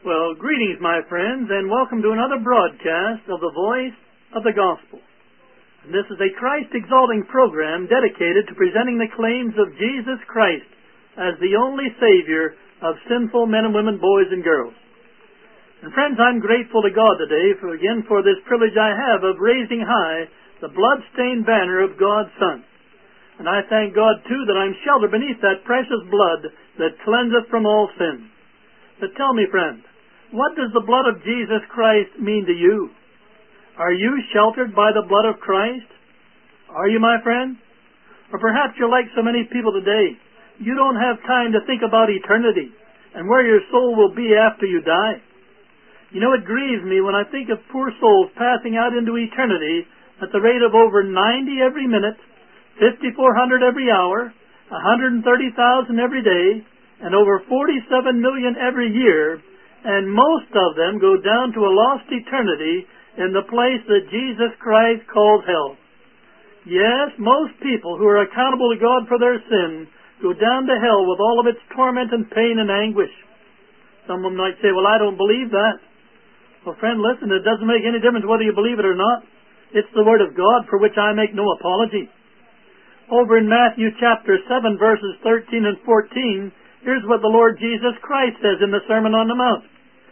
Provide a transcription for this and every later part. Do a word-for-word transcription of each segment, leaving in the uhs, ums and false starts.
Well, greetings, my friends, and welcome to another broadcast of the Voice of the Gospel. And this is a Christ-exalting program dedicated to presenting the claims of Jesus Christ as the only Savior of sinful men and women, boys and girls. And friends, I'm grateful to God today for, again, for this privilege I have of raising high the blood-stained banner of God's Son. And I thank God, too, that I'm sheltered beneath that precious blood that cleanseth from all sin. But tell me, friend, what does the blood of Jesus Christ mean to you? Are you sheltered by the blood of Christ? Are you, my friend? Or perhaps you're like so many people today. You don't have time to think about eternity and where your soul will be after you die. You know, it grieves me when I think of poor souls passing out into eternity at the rate of over ninety every minute, fifty-four hundred every hour, one hundred thirty thousand every day, and over forty-seven million every year, and most of them go down to a lost eternity in the place that Jesus Christ calls hell. Yes, most people who are accountable to God for their sin go down to hell with all of its torment and pain and anguish. Someone might say, well, I don't believe that. Well, friend, listen, it doesn't make any difference whether you believe it or not. It's the Word of God for which I make no apology. Over in Matthew chapter seven, verses thirteen and fourteen, here's what the Lord Jesus Christ says in the Sermon on the Mount.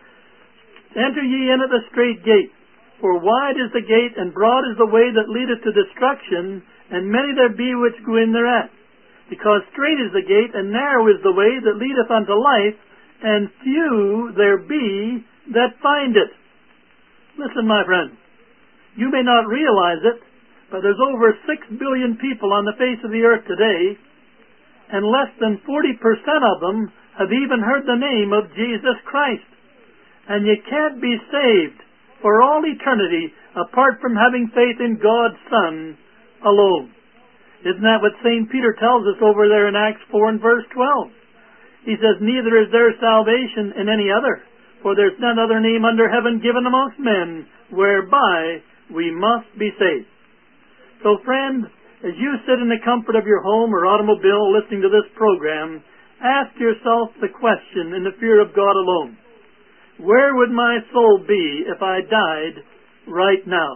Enter ye in at the strait gate, for wide is the gate, and broad is the way that leadeth to destruction, and many there be which go in thereat. Because strait is the gate, and narrow is the way that leadeth unto life, and few there be that find it. Listen, my friend, you may not realize it, but there's over six billion people on the face of the earth today, and less than forty percent of them have even heard the name of Jesus Christ. And you can't be saved for all eternity apart from having faith in God's Son alone. Isn't that what Saint Peter tells us over there in Acts four and verse twelve? He says, neither is there salvation in any other, for there's none other name under heaven given amongst men whereby we must be saved. So friend, as you sit in the comfort of your home or automobile listening to this program, ask yourself the question in the fear of God alone. Where would my soul be if I died right now?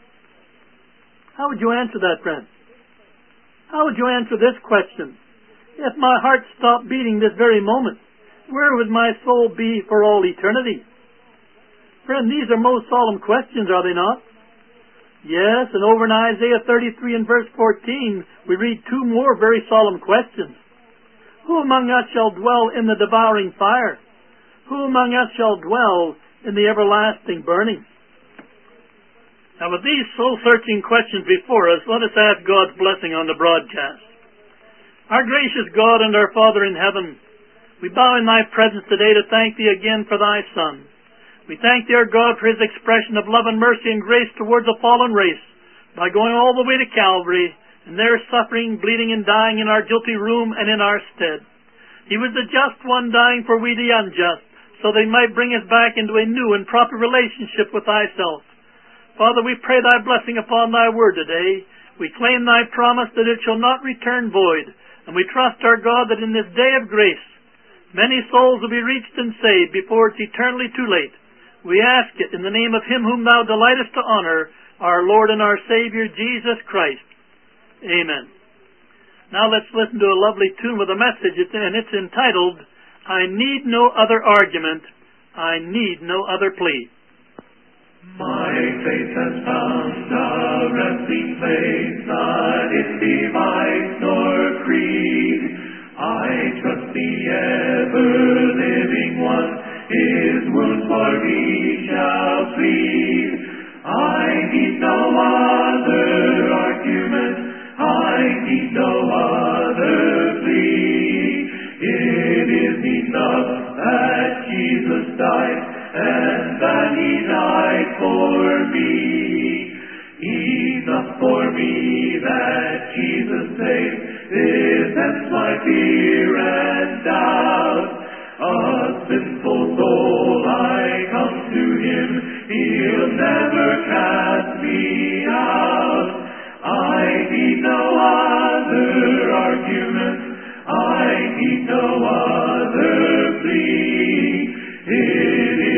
How would you answer that, friend? How would you answer this question? If my heart stopped beating this very moment, where would my soul be for all eternity? Friend, these are most solemn questions, are they not? Yes, and over in Isaiah thirty-three and verse fourteen, we read two more very solemn questions. Who among us shall dwell in the devouring fire? Who among us shall dwell in the everlasting burning? Now, with these soul-searching questions before us, let us ask God's blessing on the broadcast. Our gracious God and our Father in heaven, we bow in Thy presence today to thank Thee again for Thy Son. We thank Thee, our God, for His expression of love and mercy and grace towards a fallen race by going all the way to Calvary and there suffering, bleeding, and dying in our guilty room and in our stead. He was the just one dying for we the unjust, so they might bring us back into a new and proper relationship with Thyself. Father, we pray Thy blessing upon Thy word today. We claim Thy promise that it shall not return void, and we trust, our God, that in this day of grace, many souls will be reached and saved before it's eternally too late. We ask it in the name of Him whom Thou delightest to honor, our Lord and our Savior, Jesus Christ. Amen. Now let's listen to a lovely tune with a message, and it's entitled, I Need No Other Argument, I Need No Other Plea. My faith has found a resting place, not its device nor creed. I trust the ever-living One, His wounds for me shall plead. I need no other argument, I need no other plea. It is enough that Jesus died, and that He died for me. Enough for me that Jesus saved. This ends my fear and doubt. A sinful soul, I come to Him. He'll never cast me out. I need no other argument. I need no other plea. It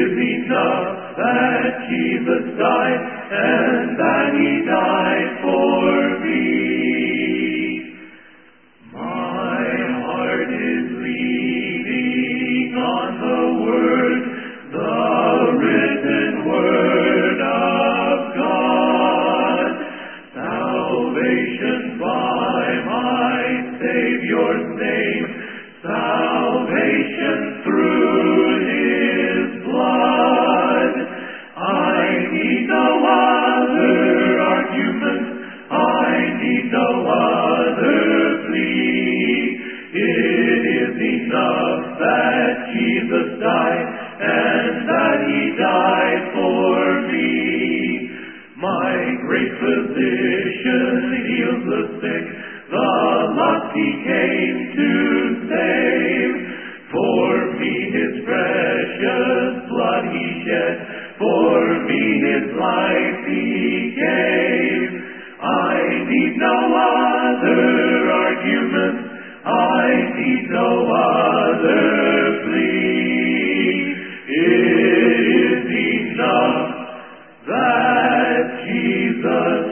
enough that Jesus died, and that He died for me. My heart is leaning on the Word, the written Word of God. Salvation by my Savior's name, salvation through His blood. I need no other argument, I need no other plea. It is enough that Jesus died, and that He died for me. My great physician heals the sick, the lost He came to save. For me His precious blood He shed, for me His life He gave. I need no other argument, I need no other plea. It is enough that Jesus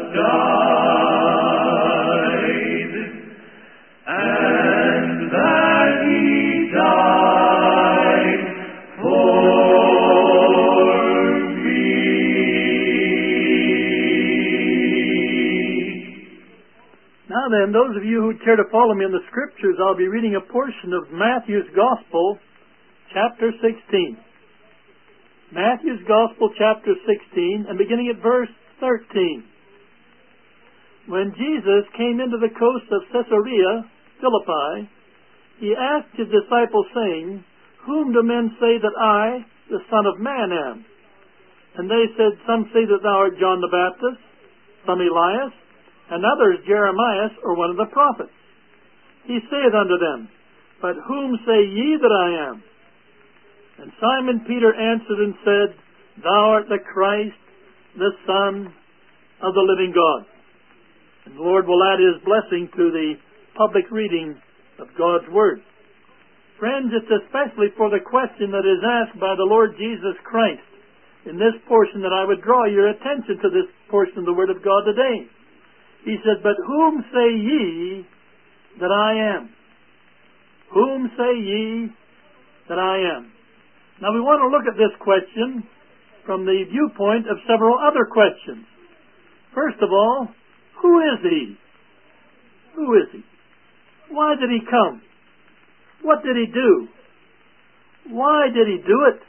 died, and that He died for me. Now then, those of you who care to follow me in the Scriptures, I'll be reading a portion of Matthew's Gospel, chapter sixteen. Matthew's Gospel, chapter sixteen, and beginning at verse thirteen. When Jesus came into the coast of Caesarea Philippi, He asked His disciples, saying, Whom do men say that I, the Son of Man, am? And they said, Some say that thou art John the Baptist, some Elias, and others Jeremias, or one of the prophets. He saith unto them, But whom say ye that I am? And Simon Peter answered and said, Thou art the Christ, the Son of the living God. And the Lord will add His blessing to the public reading of God's Word. Friends, it's especially for the question that is asked by the Lord Jesus Christ in this portion that I would draw your attention to this portion of the Word of God today. He says, But whom say ye that I am? Whom say ye that I am? Now we want to look at this question from the viewpoint of several other questions. First of all, who is He? Who is He? Why did He come? What did He do? Why did He do it?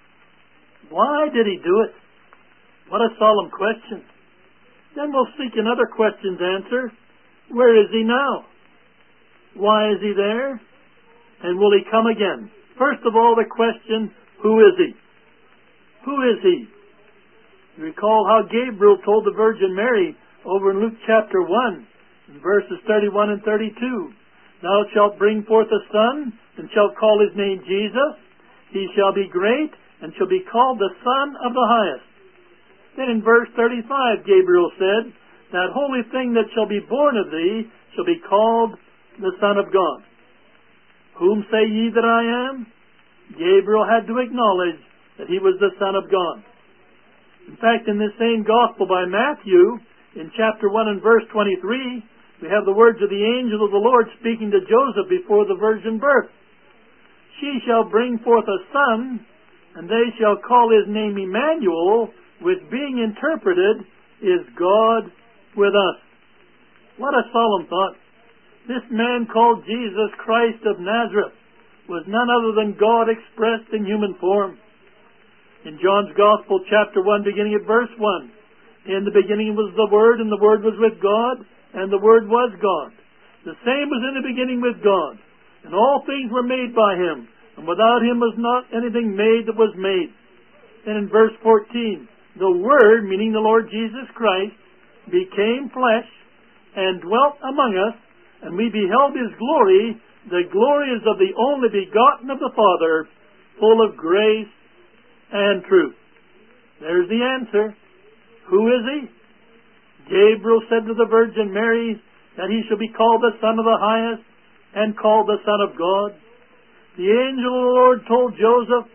Why did He do it? What a solemn question. Then we'll seek another question's answer. Where is He now? Why is He there? And will He come again? First of all, the question, who is He? Who is He? You recall how Gabriel told the Virgin Mary over in Luke chapter one, in verses thirty-one and thirty-two. Thou shalt bring forth a son, and shalt call his name Jesus. He shall be great, and shall be called the Son of the Highest. Then in verse thirty-five, Gabriel said, That holy thing that shall be born of thee shall be called the Son of God. Whom say ye that I am? Gabriel had to acknowledge that He was the Son of God. In fact, in this same Gospel by Matthew, in chapter one and verse twenty-three, we have the words of the angel of the Lord speaking to Joseph before the virgin birth. She shall bring forth a son, and they shall call his name Emmanuel, which being interpreted is God with us. What a solemn thought. This man called Jesus Christ of Nazareth was none other than God expressed in human form. In John's Gospel, chapter one, beginning at verse one, In the beginning was the Word, and the Word was with God, and the Word was God. The same was in the beginning with God, and all things were made by Him, and without Him was not anything made that was made. And in verse fourteen, the Word, meaning the Lord Jesus Christ, became flesh, and dwelt among us, and we beheld His glory. The glory is of the only begotten of the Father, full of grace and truth. There's the answer. Who is He? Gabriel said to the Virgin Mary that He shall be called the Son of the Highest and called the Son of God. The angel of the Lord told Joseph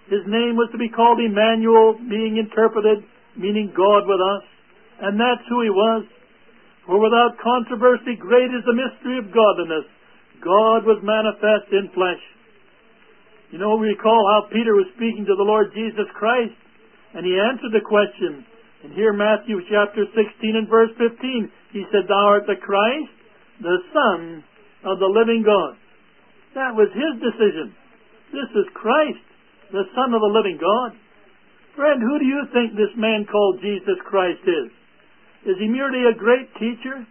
His name was to be called Emmanuel, being interpreted, meaning God with us. And that's who he was. For without controversy, great is the mystery of godliness. God was manifest in flesh. You know, we recall how Peter was speaking to the Lord Jesus Christ, and he answered the question. And here, Matthew chapter sixteen and verse fifteen, he said, "Thou art the Christ, the Son of the living God." That was his decision. This is Christ, the Son of the living God. Friend, who do you think this man called Jesus Christ is? Is he merely a great teacher?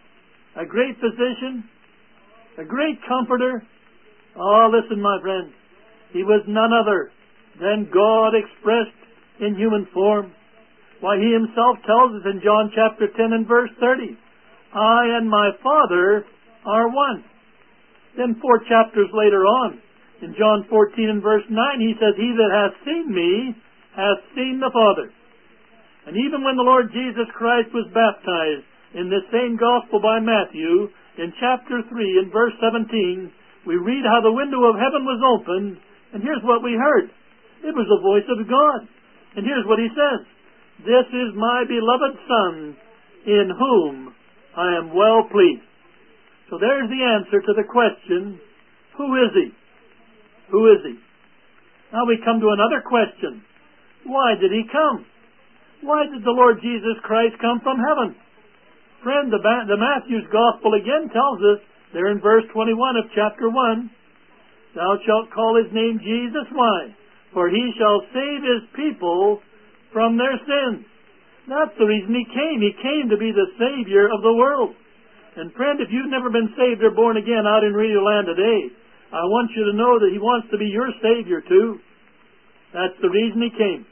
A great physician? A great comforter? Oh, listen, my friend. He was none other than God expressed in human form. Why, he himself tells us in John chapter ten and verse thirty, "I and my Father are one." Then four chapters later on, in John fourteen and verse nine, he says, "He that hath seen me hath seen the Father." And even when the Lord Jesus Christ was baptized in this same gospel by Matthew, in chapter three and verse seventeen, we read how the window of heaven was opened, and here's what we heard. It was the voice of God. And here's what he says, "This is my beloved Son, in whom I am well pleased." So there's the answer to the question, who is he? Who is he? Now we come to another question. Why did he come? Why did the Lord Jesus Christ come from heaven? Friend, the, ba- the Matthew's Gospel again tells us, there in verse twenty-one of chapter one, "Thou shalt call his name Jesus." Why? "For he shall save his people from their sins." That's the reason he came. He came to be the Savior of the world. And friend, if you've never been saved or born again out in Radio Land today, I want you to know that he wants to be your Savior too. That's the reason he came.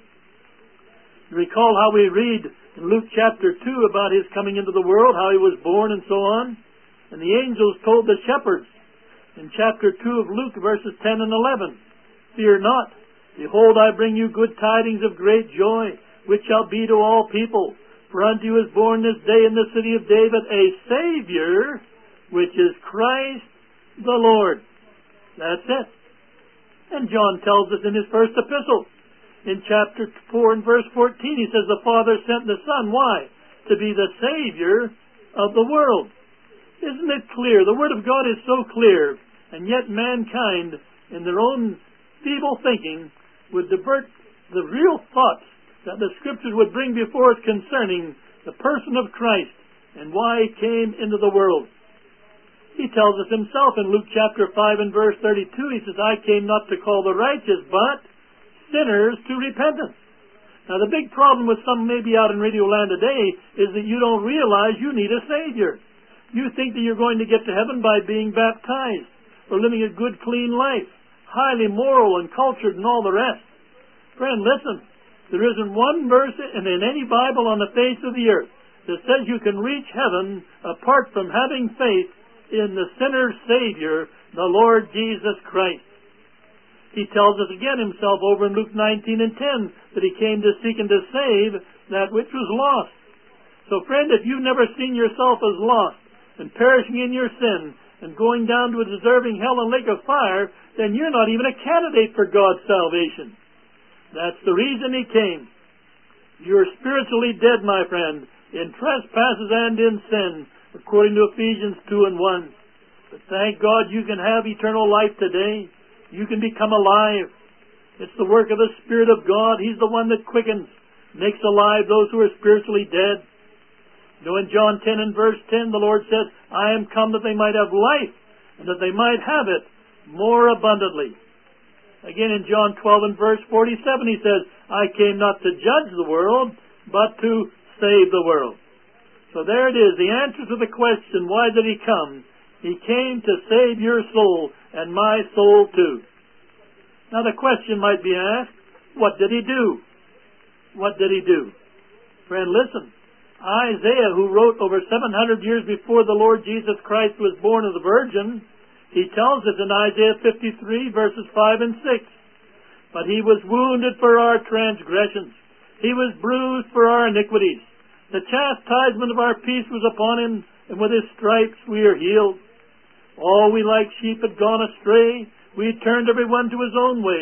You recall how we read in Luke chapter two about his coming into the world, how he was born and so on. And the angels told the shepherds in chapter two of Luke, verses ten and eleven, "Fear not. Behold, I bring you good tidings of great joy, which shall be to all people. For unto you is born this day in the city of David a Savior, which is Christ the Lord." That's it. And John tells us in his first epistle, in chapter four and verse fourteen, he says, "The Father sent the Son." Why? To be the Savior of the world. Isn't it clear? The Word of God is so clear, and yet mankind, in their own feeble thinking, would divert the real thoughts that the Scriptures would bring before us concerning the person of Christ and why he came into the world. He tells us himself in Luke chapter five and verse thirty-two, he says, "I came not to call the righteous, but sinners to repentance." Now the big problem with some maybe out in Radio Land today is that you don't realize you need a Savior. You think that you're going to get to heaven by being baptized or living a good, clean life, highly moral and cultured and all the rest. Friend, listen. There isn't one verse in, in any Bible on the face of the earth that says you can reach heaven apart from having faith in the sinner's Savior, the Lord Jesus Christ. He tells us again himself over in Luke nineteen and ten that he came to seek and to save that which was lost. So friend, if you've never seen yourself as lost and perishing in your sin and going down to a deserving hell and lake of fire, then you're not even a candidate for God's salvation. That's the reason he came. You're spiritually dead, my friend, in trespasses and in sin, according to Ephesians two and one. But thank God you can have eternal life today. You can become alive. It's the work of the Spirit of God. He's the one that quickens, makes alive those who are spiritually dead. You know, in John ten and verse ten, the Lord says, "I am come that they might have life, and that they might have it more abundantly." Again, in John twelve and verse forty-seven, he says, "I came not to judge the world, but to save the world." So there it is, the answer to the question, why did he come? He came to save your soul, and my soul too. Now the question might be asked, what did he do? What did he do? Friend, listen. Isaiah, who wrote over seven hundred years before the Lord Jesus Christ was born of the Virgin, he tells us in Isaiah fifty-three, verses five and six, "But he was wounded for our transgressions. He was bruised for our iniquities. The chastisement of our peace was upon him, and with his stripes we are healed. All we like sheep had gone astray. We turned every one to his own way,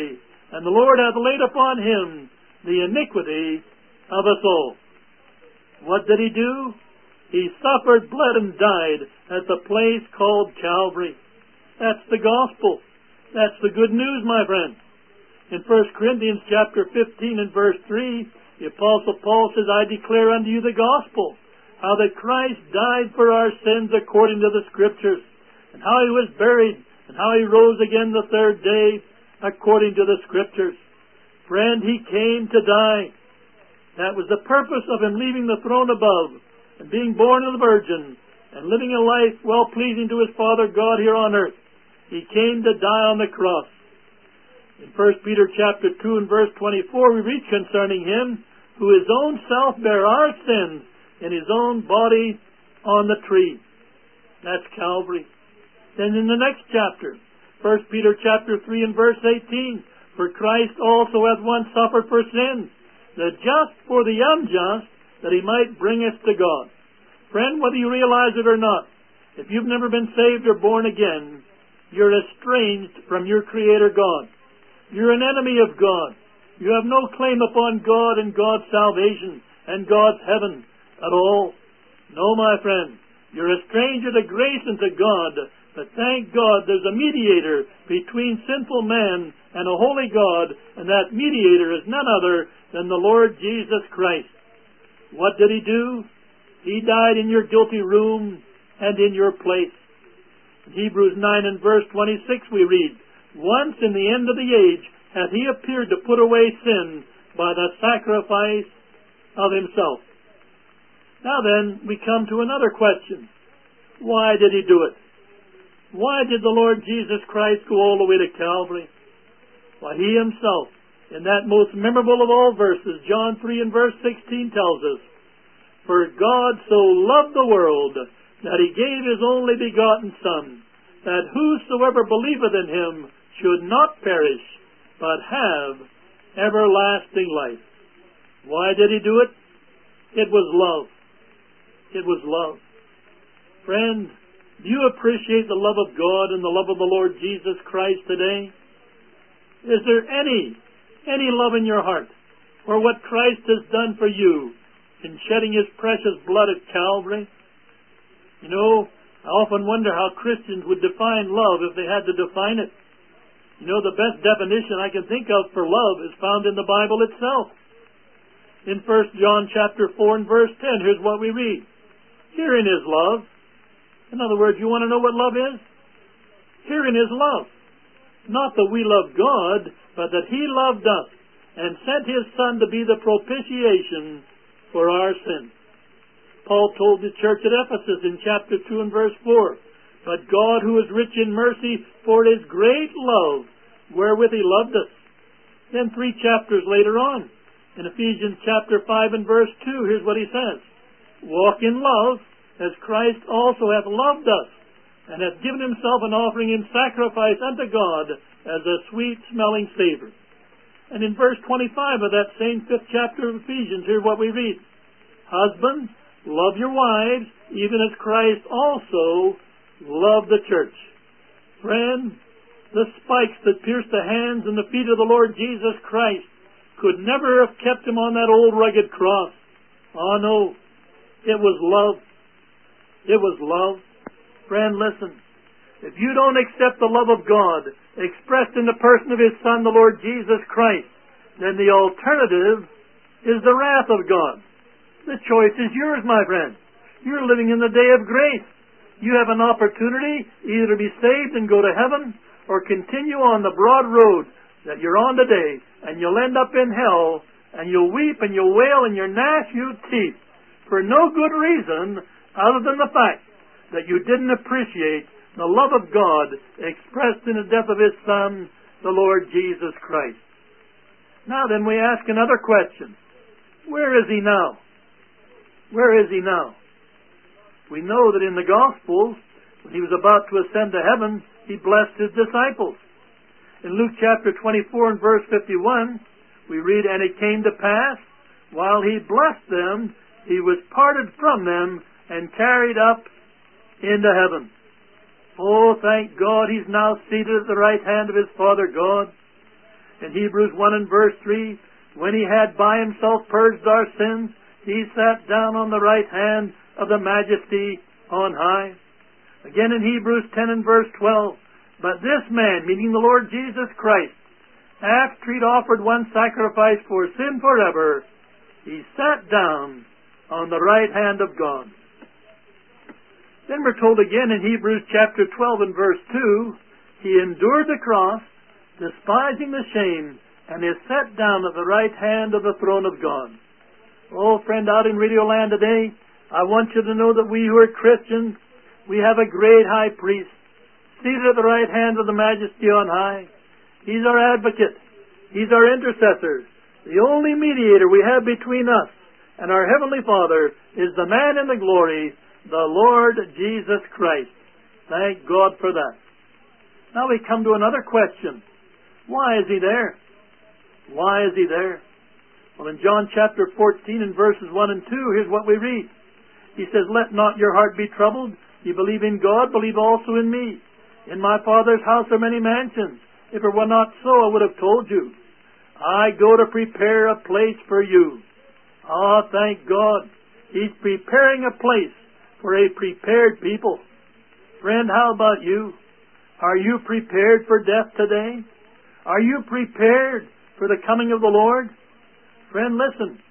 and the Lord hath laid upon him the iniquity of us all. What did he do? He suffered, bled, and died at the place called Calvary. That's the gospel. That's the good news, my friend. In First Corinthians chapter fifteen and verse three, the Apostle Paul says, I declare unto you the gospel, how that Christ died for our sins according to the Scriptures, and how he was buried, and how he rose again the third day according to the Scriptures. Friend, he came to die. That was the purpose of him leaving the throne above and being born of the Virgin and living a life well-pleasing to his Father God here on earth. He came to die on the cross. In First Peter chapter two and verse twenty-four, we read concerning him, who his own self bare our sins in his own body on the tree. That's Calvary. Then in the next chapter, First Peter chapter three and verse eighteen, for Christ also hath once suffered for sins, the just for the unjust, that he might bring us to God. Friend, whether you realize it or not, if you've never been saved or born again, you're estranged from your Creator God. You're an enemy of God. You have no claim upon God and God's salvation and God's heaven at all. No, my friend, you're a stranger to grace and to God, but thank God there's a mediator between sinful man and a holy God, and that mediator is none other than the Lord Jesus Christ. What did he do? He died in your guilty room and in your place. In Hebrews nine and verse twenty-six we read, once in the end of the age hath he appeared to put away sin by the sacrifice of himself. Now then, we come to another question. Why did he do it? Why did the Lord Jesus Christ go all the way to Calvary? Why, he himself, in that most memorable of all verses, John three and verse sixteen tells us, for God so loved the world that he gave his only begotten Son, that whosoever believeth in him should not perish, but have everlasting life. Why did he do it? It was love. It was love. Friend, do you appreciate the love of God and the love of the Lord Jesus Christ today? Is there any, any love in your heart for what Christ has done for you in shedding his precious blood at Calvary? You know, I often wonder how Christians would define love if they had to define it. You know, the best definition I can think of for love is found in the Bible itself. In First John chapter four and verse ten, here's what we read. Herein is love. In other words, you want to know what love is? Herein is love. Not that we love God, but that he loved us and sent his Son to be the propitiation for our sins. Paul told the church at Ephesus in chapter two and verse four, but God, who is rich in mercy, for his great love, wherewith he loved us. Then three chapters later on, in Ephesians chapter five and verse two, here's what he says. Walk in love, as Christ also hath loved us, and hath given himself an offering in sacrifice unto God as a sweet-smelling savor. And in verse twenty-five of that same fifth chapter of Ephesians, here's what we read. Husbands, love your wives, even as Christ also loved the church. Friend, the spikes that pierced the hands and the feet of the Lord Jesus Christ could never have kept him on that old rugged cross. Oh no, it was love. It was love. Friend, listen. If you don't accept the love of God expressed in the person of his Son, the Lord Jesus Christ, then the alternative is the wrath of God. The choice is yours, my friend. You're living in the day of grace. You have an opportunity either to be saved and go to heaven, or continue on the broad road that you're on today, and you'll end up in hell, and you'll weep and you'll wail and you'll gnash your teeth for no good reason other than the fact that you didn't appreciate the love of God expressed in the death of his Son, the Lord Jesus Christ. Now then, we ask another question. Where is he now? Where is he now? We know that in the Gospels, when he was about to ascend to heaven, he blessed his disciples. In Luke chapter twenty-four and verse fifty-one, we read, and it came to pass, while he blessed them, he was parted from them and carried up into heaven. Oh, thank God, he's now seated at the right hand of his Father God. In Hebrews one and verse three, when he had by himself purged our sins, he sat down on the right hand of the Majesty on high. Again in Hebrews ten and verse twelve, but this man, meaning the Lord Jesus Christ, after he'd offered one sacrifice for sin forever, he sat down on the right hand of God. Then we're told again in Hebrews chapter twelve and verse two, he endured the cross, despising the shame, and is set down at the right hand of the throne of God. Oh, friend, out in Radio Land today, I want you to know that we who are Christians, we have a great high priest, seated at the right hand of the Majesty on high. He's our advocate. He's our intercessor. The only mediator we have between us and our Heavenly Father is the man in the glory, the Lord Jesus Christ. Thank God for that. Now we come to another question. Why is He there? Why is He there? Well, in John chapter fourteen and verses one and two, here's what we read. He says, let not your heart be troubled. You believe in God, believe also in me. In my Father's house are many mansions. If it were not so, I would have told you. I go to prepare a place for you. Ah, thank God. He's preparing a place for a prepared people. Friend, how about you? Are you prepared for death today? Are you prepared for the coming of the Lord? Friend, listen.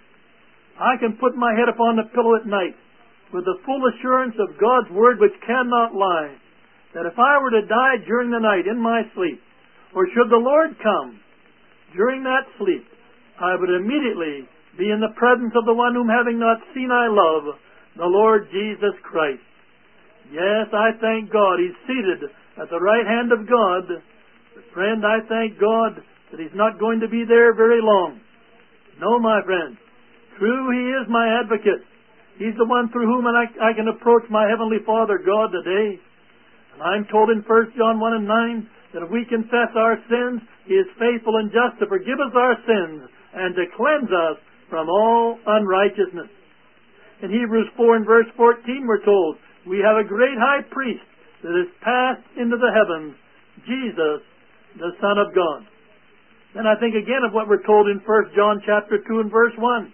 I can put my head upon the pillow at night with the full assurance of God's Word which cannot lie, that if I were to die during the night in my sleep, or should the Lord come during that sleep, I would immediately be in the presence of the one whom having not seen I love, the Lord Jesus Christ. Yes, I thank God He's seated at the right hand of God. But friend, I thank God that He's not going to be there very long. No, my friend. True, He is my advocate. He's the one through whom I, I can approach my Heavenly Father, God, today. And I'm told in First John one and nine that if we confess our sins, He is faithful and just to forgive us our sins and to cleanse us from all unrighteousness. In Hebrews four and verse fourteen we're told, we have a great high priest that is passed into the heavens, Jesus, the Son of God. Then I think again of what we're told in First John chapter two and verse one.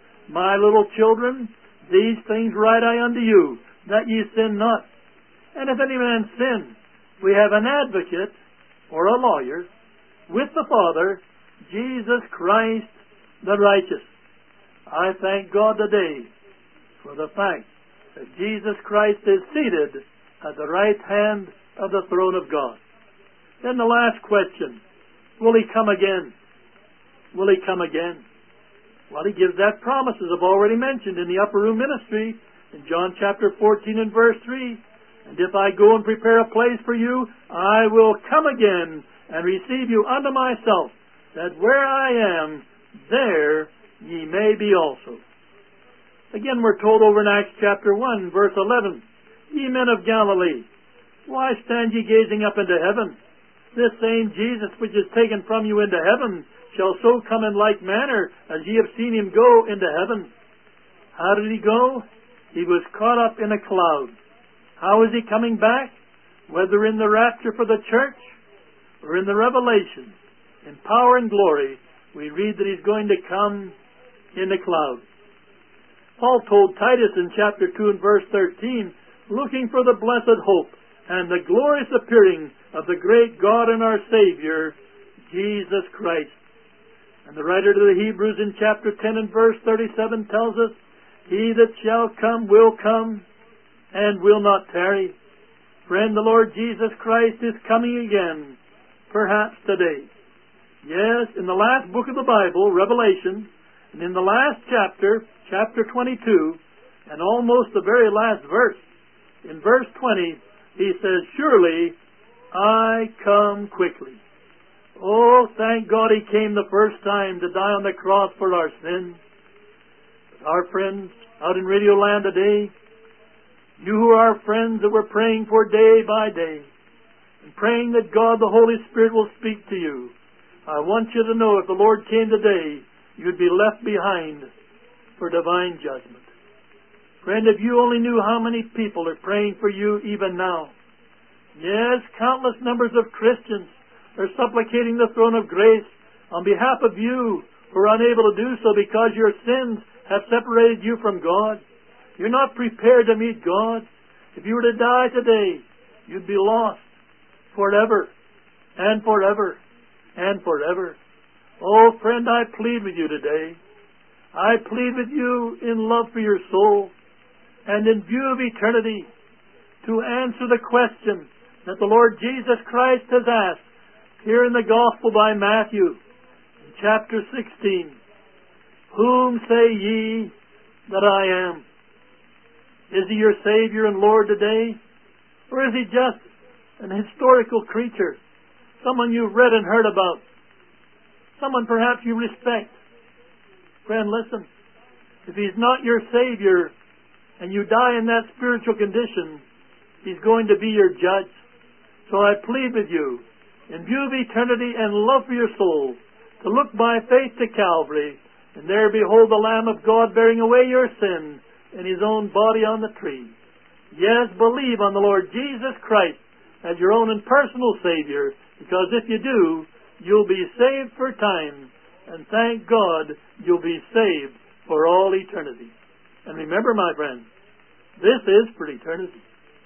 My little children, these things write I unto you, that ye sin not. And if any man sin, we have an advocate, or a lawyer, with the Father, Jesus Christ the righteous. I thank God today for the fact that Jesus Christ is seated at the right hand of the throne of God. Then the last question, will He come again? Will He come again? Well, He gives that promise, as I've already mentioned, in the upper room ministry, in John chapter fourteen and verse three. And if I go and prepare a place for you, I will come again and receive you unto myself, that where I am, there ye may be also. Again, we're told over in Acts chapter one, verse eleven, Ye men of Galilee, why stand ye gazing up into heaven? This same Jesus which is taken from you into heaven shall so come in like manner as ye have seen Him go into heaven. How did He go? He was caught up in a cloud. How is He coming back? Whether in the rapture for the church or in the revelation, in power and glory, we read that He's going to come in the cloud. Paul told Titus in chapter two and verse thirteen, looking for the blessed hope and the glorious appearing of the great God and our Savior, Jesus Christ. And the writer to the Hebrews in chapter ten and verse thirty-seven tells us, He that shall come will come and will not tarry. Friend, the Lord Jesus Christ is coming again, perhaps today. Yes, in the last book of the Bible, Revelation, and in the last chapter, chapter twenty-two, and almost the very last verse, in verse twenty, He says, Surely I come quickly. Oh, thank God He came the first time to die on the cross for our sins. But our friends out in Radio Land today, you who are friends that we're praying for day by day, and praying that God the Holy Spirit will speak to you, I want you to know if the Lord came today, you'd be left behind for divine judgment. Friend, if you only knew how many people are praying for you even now. Yes, countless numbers of Christians are supplicating the throne of grace On behalf of you who are unable to do so because your sins have separated you from God, you're not prepared to meet God. If you were to die today, you'd be lost forever and forever and forever. Oh, friend, I plead with you today. I plead with you in love for your soul and in view of eternity to answer the question that the Lord Jesus Christ has asked here in the Gospel by Matthew, in chapter sixteen. Whom say ye that I am? Is he your Savior and Lord today? Or is he just an historical creature? Someone you've read and heard about? Someone perhaps you respect? Friend, listen. If he's not your Savior and you die in that spiritual condition, he's going to be your judge. So I plead with you, in view of eternity and love for your soul, to look by faith to Calvary, and there behold the Lamb of God bearing away your sin in his own body on the tree. Yes, believe on the Lord Jesus Christ as your own and personal Savior, because if you do, you'll be saved for time, and thank God you'll be saved for all eternity. And remember, my friend, this is for eternity.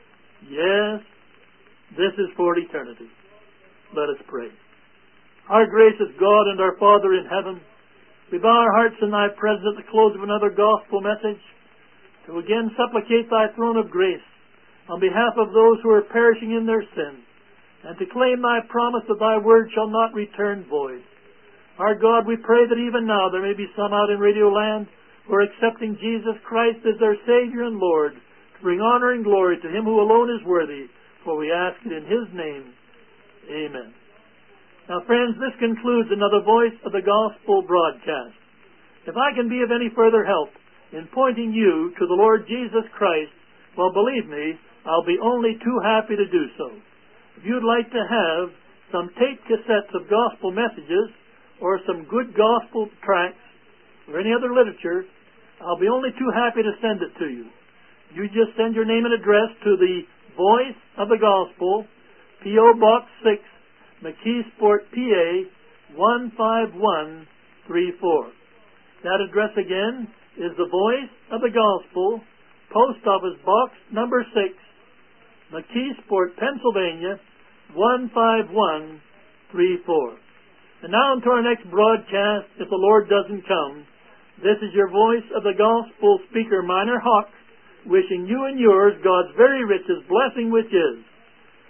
Yes, this is for eternity. Let us pray. Our gracious God and our Father in heaven, we bow our hearts in thy presence at the close of another gospel message to again supplicate thy throne of grace on behalf of those who are perishing in their sins, and to claim thy promise that thy word shall not return void. Our God, we pray that even now there may be some out in Radio Land who are accepting Jesus Christ as their Savior and Lord, to bring honor and glory to him who alone is worthy, for we ask it in his name. Amen. Now, friends, this concludes another Voice of the Gospel broadcast. If I can be of any further help in pointing you to the Lord Jesus Christ, well, believe me, I'll be only too happy to do so. If you'd like to have some tape cassettes of gospel messages or some good gospel tracts or any other literature, I'll be only too happy to send it to you. You just send your name and address to the Voice of the Gospel, P O. Box six, McKeesport, P A one five one three four. That address again is the Voice of the Gospel, Post Office Box number six, McKeesport, Pennsylvania one five one three four. And now until our next broadcast, if the Lord doesn't come, this is your Voice of the Gospel speaker, Minor Hawk, wishing you and yours God's very richest blessing, which is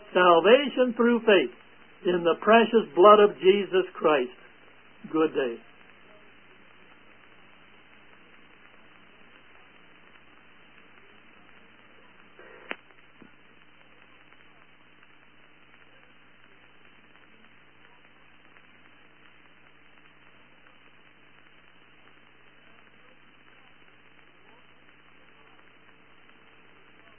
salvation through faith in the precious blood of Jesus Christ. Good day.